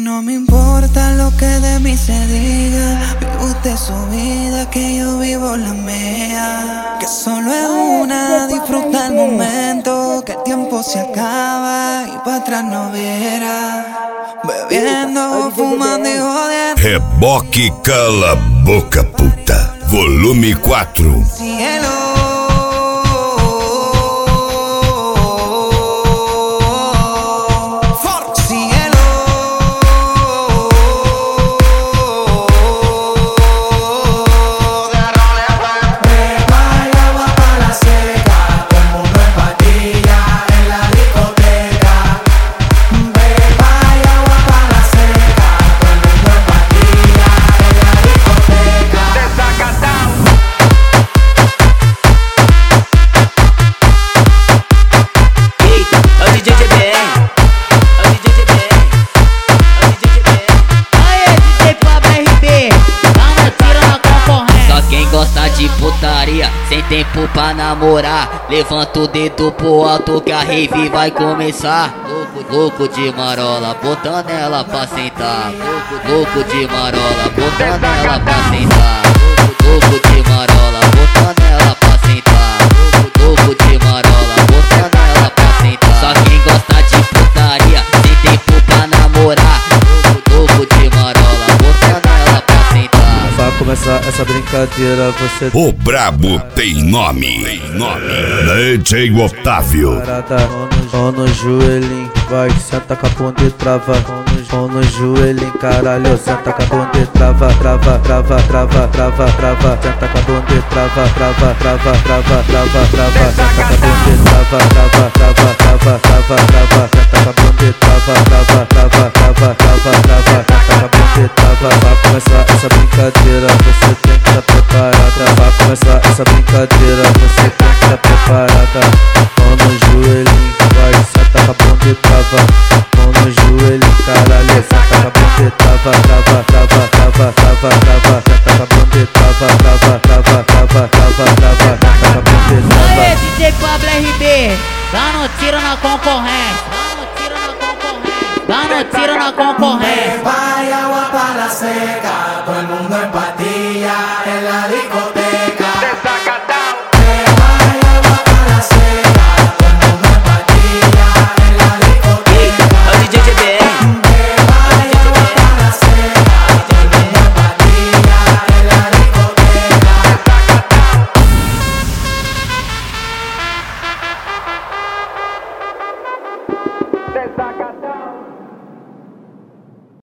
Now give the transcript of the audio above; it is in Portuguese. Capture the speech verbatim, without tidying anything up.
no me importa lo que de mí se diga. Vive usted su vida, que yo vivo la mía. Que solo es una, disfruta el momento. Que el tiempo se acaba y para atrás no viera. Bebiendo, fumando y jodiendo. Reboque Cala Boca Puta, volume quatro. Cielo. De putaria, sem tempo pra namorar. Levanta o dedo pro alto que a rave vai começar. Louco, louco de marola, botando ela pra sentar. Louco, louco de marola, botando ela pra sentar. Louco, louco de marola, botando ela pra sentar. Louco, louco de marola, botando ela pra sentar. Só quem gosta de putaria, sem tempo pra namorar. Louco, louco de marola, botando ela pra sentar. Pra começar essa brincadeira, você... O brabo tem nome, tem nome. D J Otávio. Mão no joelhinho, vai, senta com a bunda e trava. Mão no joelhinho, caralho, senta com a bunda e trava. Trava, trava, trava, trava, trava. Senta com a bunda e trava, trava, trava, trava, trava, trava. Senta com a bunda e trava, trava, trava, trava, trava, trava. Senta com a bunda e trava, trava, trava, trava, trava, trava. Senta com a bunda e trava. Pra começar essa brincadeira, você tem que estar preparada. Pra começar essa brincadeira, você tem que estar preparada. Mão no joelhinho, vai, senta com a bunda e trava. Mão no joelhinho, caralho, senta com a bunda e trava. Trava, trava, trava, trava, trava. Senta com a bunda e trava, trava, trava, trava, trava, trava. Senta com a bunda e trava. Aê, D J Pablo R B, dando tiro na concorrência. Dando tiro na concorrência. Dando tiro na concorrência. Vai agua para la seca, todo el mundo en patilla en la discoteca.